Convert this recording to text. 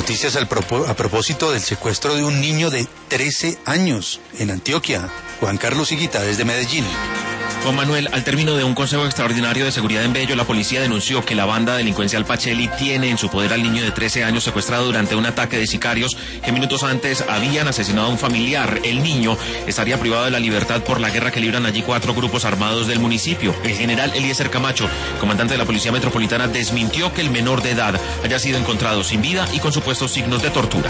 noticias a propósito del secuestro de un niño de 13 años en Antioquia. Juan Carlos Higuita, desde Medellín. Juan Manuel, al término de un consejo extraordinario de seguridad en Bello, la policía denunció que la banda delincuencial Pacheli tiene en su poder al niño de 13 años secuestrado durante un ataque de sicarios que minutos antes habían asesinado a un familiar. El niño estaría privado de la libertad por la guerra que libran allí 4 grupos armados del municipio. El general Eliezer Camacho, comandante de la Policía Metropolitana, desmintió que el menor de edad haya sido encontrado sin vida y con supuestos signos de tortura.